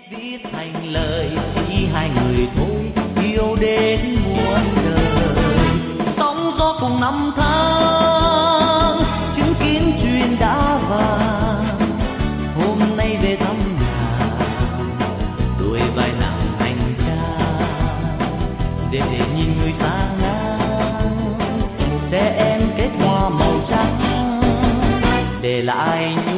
viết thành lời chỉ hai người thôi yêu đến muôn đời. Sóng gió cùng năm tháng chứng kiến chuyện đã vàng. Hôm nay về thăm nhà đôi vai nặng hành trang để nhìn người ta ngang. Sẽ em kết hoa màu trắng để lại